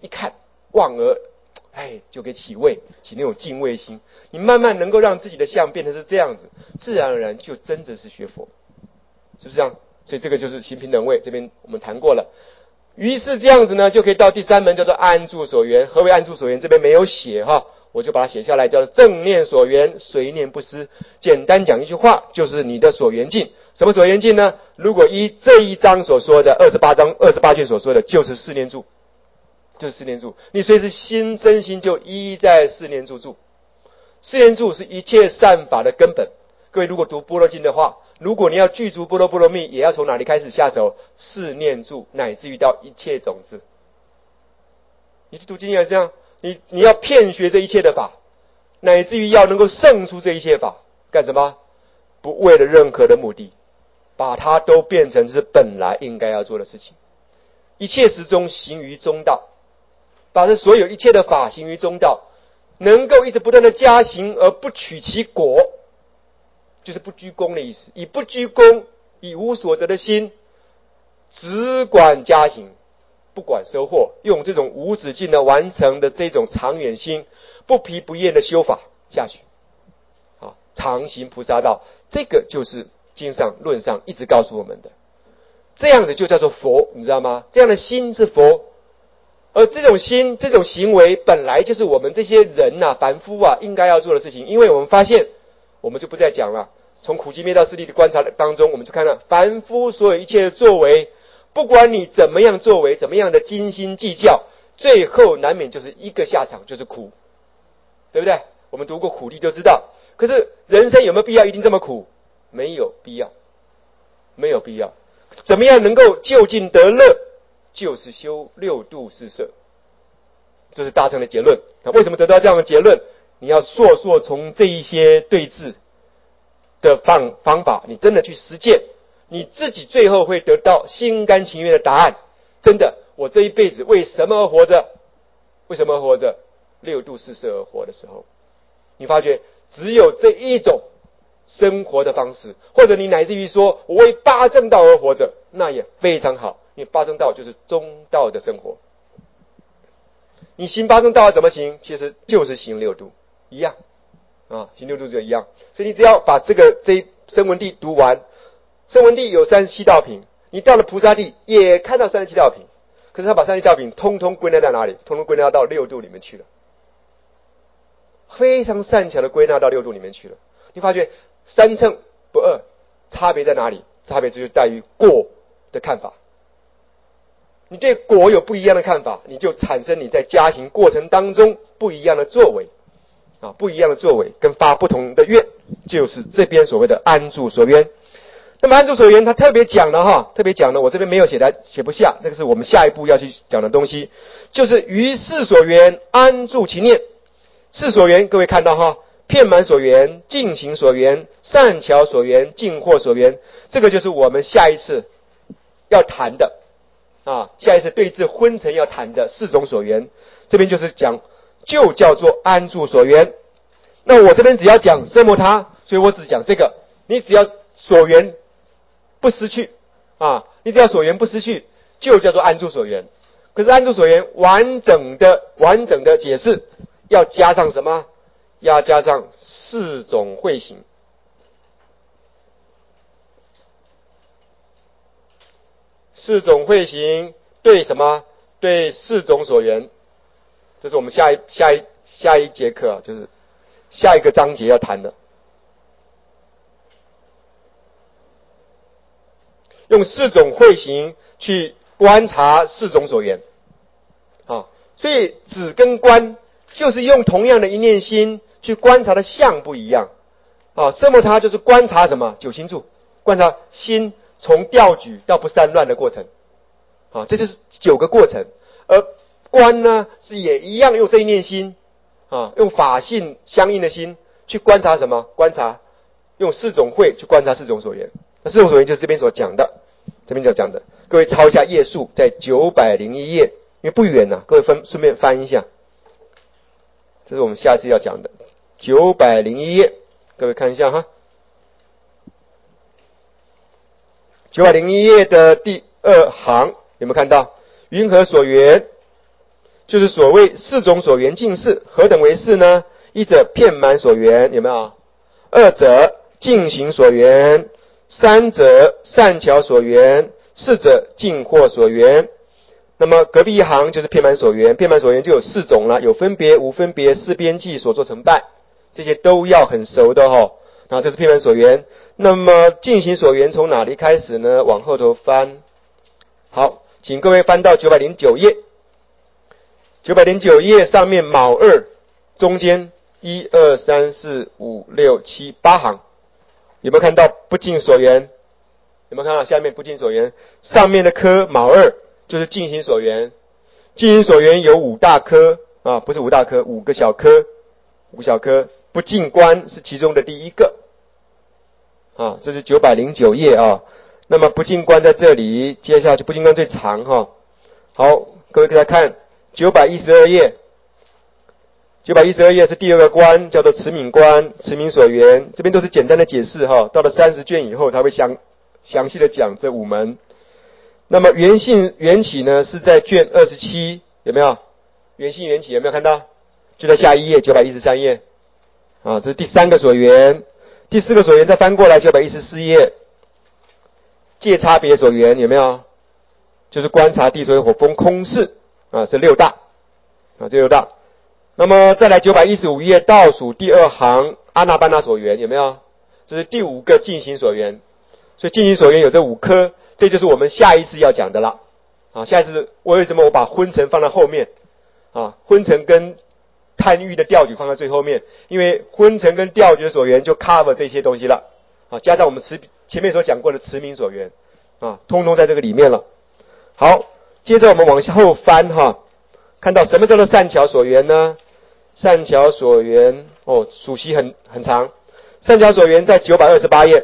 A: 一看望而就给起畏，起那种敬畏心。你慢慢能够让自己的相变成是这样子，自然而然就真的是学佛，是不是这样？所以这个就是行平等位，这边我们谈过了。于是这样子呢，就可以到第三门，叫做安住所缘。何为安住所缘？这边没有写哈，我就把它写下来，叫做正念所缘，随念不失。简单讲一句话，就是你的所缘境。什么所缘境呢？如果依这一章所说的28卷所说的，就是四念住，就是四念住。你随时身心就依在四念住住。四念住是一切善法的根本。各位如果读般若经的话，如果你要具足般若波罗蜜，也要从哪里开始下手？四念住，乃至于到一切种子。你去读经也是这样，你要遍学这一切的法，乃至于要能够胜出这一切法，干什么？不为了任何的目的，把它都变成是本来应该要做的事情。一切时中行于中道，把这所有一切的法行于中道，能够一直不断的加行而不取其果，就是不居功的意思。以不居功，以无所得的心，只管加行，不管收获，用这种无止境的完成的这种长远心，不疲不厌的修法下去，常行菩萨道。这个就是经上论上一直告诉我们的，这样子就叫做佛，你知道吗？这样的心是佛。而这种心这种行为本来就是我们这些人凡夫应该要做的事情。因为我们发现，我们就不再讲了，从苦集灭道四谛的观察当中，我们就看到凡夫所有一切的作为，不管你怎么样作为，怎么样的精心计较，最后难免就是一个下场，就是苦，对不对？我们读过苦力就知道。可是人生有没有必要一定这么苦？没有必要，没有必要。怎么样能够就近得乐？就是修六度四摄，这是大乘的结论。为什么得到这样的结论？你要硕从这一些对治的方法，你真的去实践，你自己最后会得到心甘情愿的答案。真的，我这一辈子为什么而活着？为什么而活着？六度四摄而活的时候，你发觉只有这一种生活的方式，或者你乃至于说我为八正道而活着，那也非常好。因为八正道就是中道的生活。你行八正道要怎么行？其实就是行六度一样行六度就一样。所以你只要把这声闻地读完，声闻地有37道品，你到了菩萨地也看到37道品，可是他把37道品通通归纳在哪里？通通归纳到六度里面去了，非常善巧的归纳到六度里面去了。你发觉三乘不二，差别在哪里？差别就是在于过的看法。你对果有不一样的看法，你就产生你在加行过程当中不一样的作为不一样的作为跟发不同的愿，就是这边所谓的安住所缘。那么安住所缘他特别讲了我这边没有写不下，这个是我们下一步要去讲的东西，就是于事所缘安住其念。事所缘各位看到遍满所缘、尽行所缘、善巧所缘、尽惑所缘，这个就是我们下一次要谈的下一次对治昏沉要谈的4种所缘。这边就是讲，就叫做安住所缘。那我这边只要讲奢摩他，所以我只讲这个。你只要所缘不失去你只要所缘不失去，就叫做安住所缘。可是安住所缘完整的解释要加上什么？要加上4种慧行。4种慧行对什么？对4种所缘。这是我们下一节课就是下一个章节要谈的。用4种慧行去观察4种所缘所以止跟观就是用同样的一念心去观察的相不一样奢摩他就是观察什么？九心住，观察心从调举到不散乱的过程这就是9个过程。而观呢是也一样用这一念心用法性相应的心去观察什么？观察用4种慧去观察4种所缘。那4种所缘就是这边所讲的，各位抄一下页数，在901页，因为不远各位顺便翻一下，这是我们下次要讲的901页，各位看一下901页的第2行有没有看到？云何所缘？ 就是所谓四种所缘尽释。何等为四呢？一者遍满所缘，有没有？二者尽行所缘，三者善巧所缘，四者尽惑所缘。那么隔壁一行就是遍满所缘，遍满所缘就有四种了，有分别、无分别、四边际、所作成办，这些都要很熟的哈。这是遍满所缘。那么尽行所缘从哪里开始呢？往后头翻。好，请各位翻到909页。909页上面卯二中间1、2、3、4、5、6、7、8行，有没有看到不尽所缘？有没有看到下面不尽所缘？上面的科卯二就是尽行所缘。尽行所缘有5大科啊，不是5大科，5个小科，5个小科。不尽观是其中的第一个啊，这是909页啊。那么不尽观在这里，接下去不尽观最长哈。好，各位再看912页。912页是第二个观，叫做持名观，持名所缘。这边都是简单的解释哈，到了30卷以后才会详细的讲这5门。那么缘性缘起呢，是在卷27，有没有？缘性缘起有没有看到？就在下一页913页啊，这是第3个所缘。第4个所缘再翻过来914页，界差别所缘有没有？就是观察地水火风空识啊，这6大啊，这6大。那么再来915页倒数第2行阿那般那所缘有没有？这是第5个尽行所缘。所以尽行所缘有这5科，这就是我们下一次要讲的了啊。下一次为什么我把昏沉放在后面啊？昏沉跟贪欲的调举放在最后面，因为昏沉跟调举的所缘就 cover 这些东西了啊，加上我们前面所讲过的持名所缘啊，通通在这个里面了。好，接着我们往后翻哈，看到什么叫做善巧所缘呢？善巧所缘哦，属悉很长。善巧所缘在928页，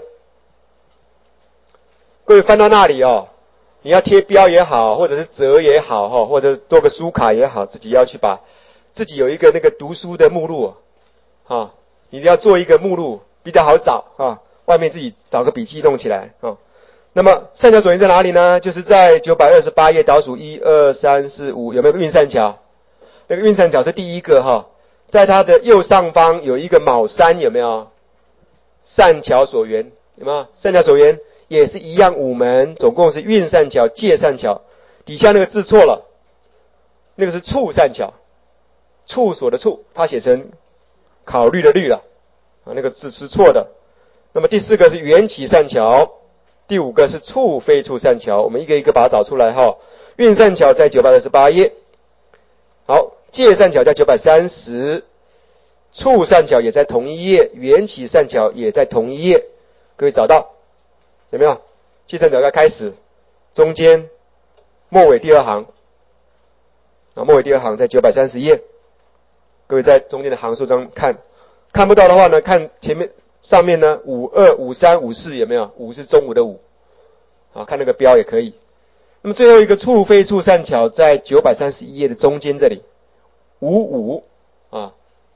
A: 各位翻到那里哦，你要贴标也好，或者是折也好哈，或者做个书卡也好，自己要去把自己有一个那个读书的目录啊，你要做一个目录比较好找啊，外面自己找个笔记弄起来啊。那么善巧所缘在哪里呢？就是在928页倒数1、2、3、4、5，有没有个运善巧？那个运善巧是第一个哈，在它的右上方有一个卯3，有没有？善巧所缘有没有？善巧所缘也是一样5门，总共是运善巧、界善巧。底下那个字错了，那个是处善巧，处所的处，它写成考虑的虑了啊，那个字是错的。那么第4个是缘起善巧，第5个是处非处善巧，我们一个一个把它找出来哈。运善巧在928页，好，界善巧在930，处善巧也在同一页，缘起善巧也在同一页，各位找到有没有？界善巧要开始，中间末尾第2行啊，末尾第2行在930页，各位在中间的行数中看不到的话呢，看前面上面呢52、53、54有没有？5是中午的5啊，看那个标也可以。那么最后一个处非处善巧在931页的中间这里，55啊，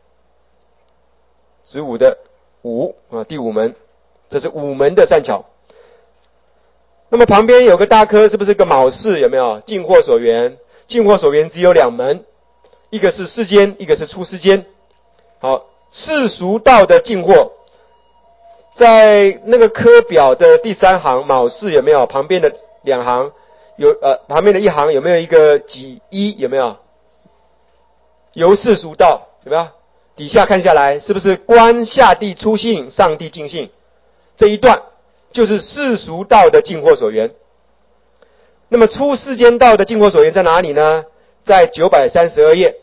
A: 子午的午啊，第5门，这是5门的善巧。那么旁边有个大科，是不是个卯4？有没有？尽惑所缘，尽惑所缘只有2门，一个是世间，一个是出世间。好，世俗道的尽惑，在那个科表的第3行卯4有没有？旁边的2行有旁边的1行有没有一个己一？有没有？由世俗道有没有？底下看下来，是不是观下地出性，上地尽性？这一段就是世俗道的尽惑所缘。那么出世间道的尽惑所缘在哪里呢？在932页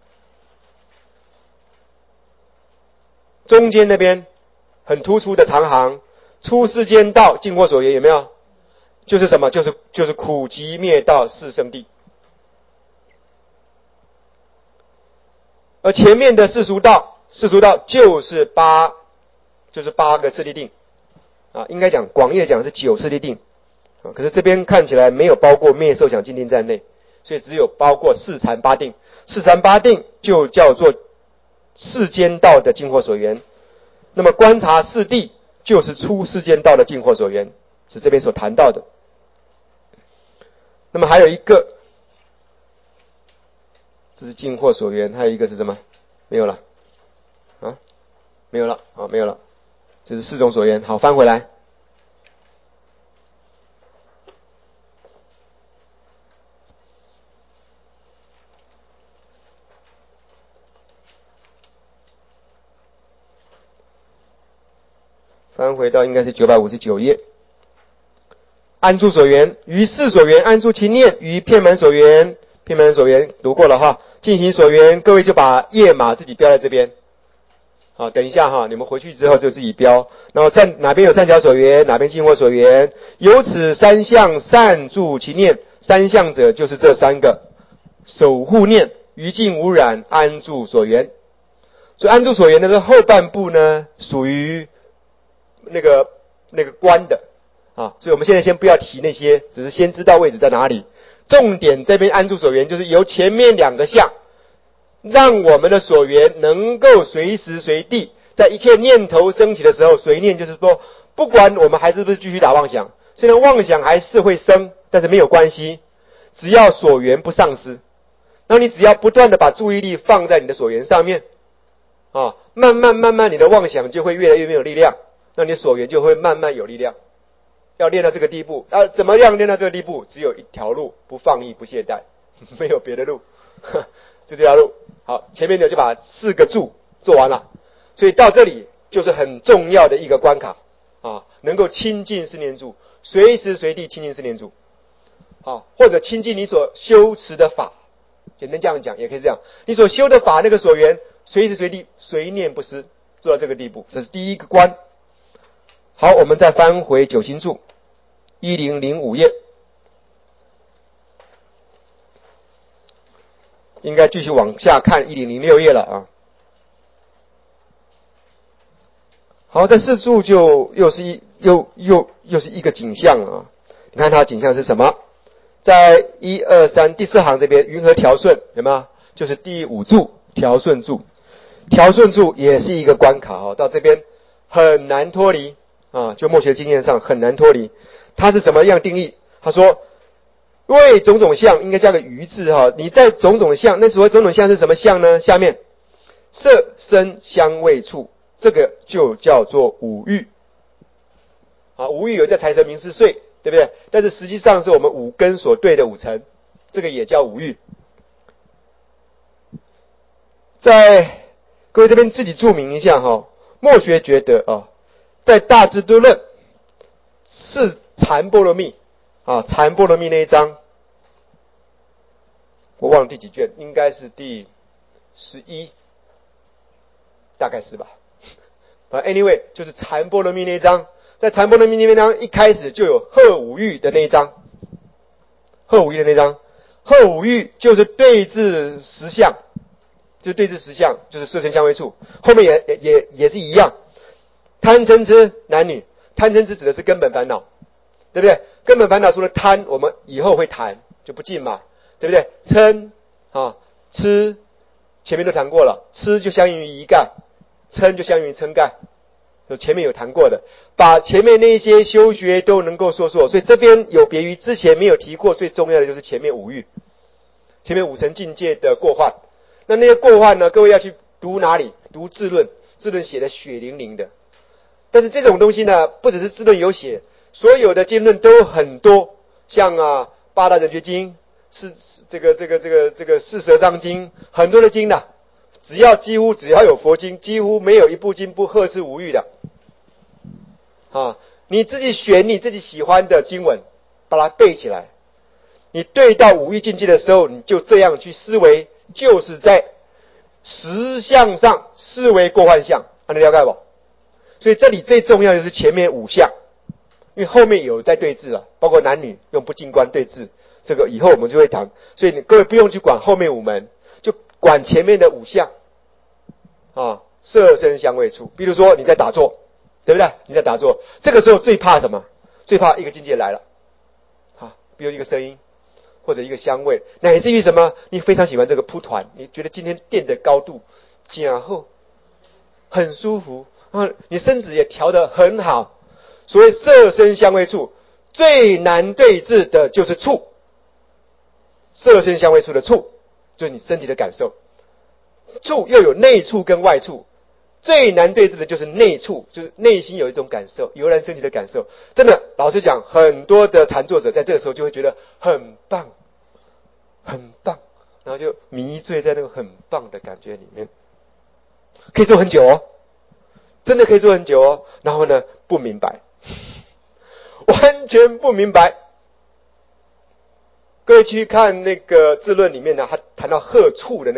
A: 中间那边很突出的长行，出世间道尽惑所缘有没有？就是什么？就是苦集灭道四圣谛。而前面的世俗道就是8个次第定啊，应该讲广义讲是9次第定啊，可是这边看起来没有包括灭受想静定在内，所以只有包括四禅八定。四禅八定就叫做世间道的尽惑所缘。那么观察四谛就是出世间道的尽惑所缘，是这边所谈到的。那么还有一个这是近或所缘，还有一个是什么？没有了啊，没有了啊，没有了，这是四种所缘。好，翻回来。翻回到应该是959页。安住所缘，于事所缘安住其念，于片门所缘，片门所缘读过了哈。进行所缘，各位就把页码自己标在这边。好，等一下哈，你们回去之后就自己标。然后哪边有善巧所缘，哪边近或所缘，由此三项善住其念。三项者就是这三个：守护念、于境无染、安住所缘。所以安住所缘的这后半部呢，属于那个观的啊，所以我们现在先不要提那些，只是先知道位置在哪里。重点这边安住所缘，就是由前面两个相，让我们的所缘能够随时随地，在一切念头升起的时候，随念就是说，不管我们还是不是继续打妄想，虽然妄想还是会生，但是没有关系，只要所缘不丧失，然后你只要不断的把注意力放在你的所缘上面啊，慢慢你的妄想就会越来越没有力量，那你所缘就会慢慢有力量。要练到这个地步，怎么样练到这个地步？只有一条路，不放逸不懈怠，没有别的路，就这条路。好，前面的就把4个住做完了，所以到这里就是很重要的一个关卡啊，能够亲近四念住，随时随地亲近四念住，啊，或者亲近你所修持的法，简单这样讲也可以这样，你所修的法那个所缘，随时随地随念不失，做到这个地步，这是第一个关。好，我们再翻回九心住1005页，应该继续往下看1006页了啊。好，这四住就又是一个景象了啊。你看它景象是什么？在1、2、3第4行这边，云和调顺有没有？就是第5住调顺住，调顺住也是一个关卡哦，到这边很难脱离啊，就默学经验上很难脱离。它是怎么样定义？他说，为种种相应该加个于字哈。你在种种相，那所谓种种相是什么相呢？下面色声香味触，这个就叫做五欲啊。五欲有在财神名食睡，对不对？但是实际上是我们五根所对的五尘，这个也叫五欲。在各位这边自己注明一下哈。默学觉得啊，在大智度论是禅波罗蜜啊，禅波罗蜜那一章，我忘了第几卷，应该是第11，大概是吧。anyway， 就是禅波罗蜜那一章，在禅波罗蜜那一章一开始就有贺五欲的那一章，贺五欲的那一章，贺五欲就是对治实相，就是对治实相，就是色声香味触，后面也是一样，贪嗔痴男女，贪嗔痴指的是根本烦恼。对不对？根本烦恼除了贪，我们以后会谈，就不进嘛，对不对？嗔啊，痴，前面都谈过了，痴就相应于一盖，嗔就相应于嗔盖，前面有谈过的，把前面那些修学都能够说，所以这边有别于之前没有提过，最重要的就是前面五欲，前面五层境界的过患。那些过患呢，各位要去读哪里？读智论，智论写的血淋淋的。但是这种东西呢，不只是智论有写。所有的经论都很多，像八大人觉经，是这个四舌藏经，很多的经呢，几乎只要有佛经，几乎没有一部经不呵斥无欲的。啊，你自己选你自己喜欢的经文，把它背起来。你对到五欲境界的时候，你就这样去思维，就是在实相上视为过患相，你了解不？所以这里最重要的是前面五项。因为后面有在对治了，包括男女用不净观对治，这个以后我们就会谈，所以各位不用去管后面五门，就管前面的五项啊，色声香味触。比如说你在打坐，对不对？你在打坐，这个时候最怕什么？最怕一个境界来了啊，比如一个声音或者一个香味，乃至于什么？你非常喜欢这个铺团，你觉得今天垫的高度然后很舒服，然后你身子也调得很好。所谓色声香味触，最难对治的就是触，色声香味触的触就是你身体的感受。触又有内触跟外触，最难对治的就是内触，就是内心有一种感受，油然身体的感受。真的，老实讲，很多的禅坐者在这个时候就会觉得很棒，很棒，然后就迷醉在那个很棒的感觉里面，可以做很久哦，真的可以做很久哦。然后呢，不明白，完全不明白。各位去看那个智论里面呢，他谈到喝处的那个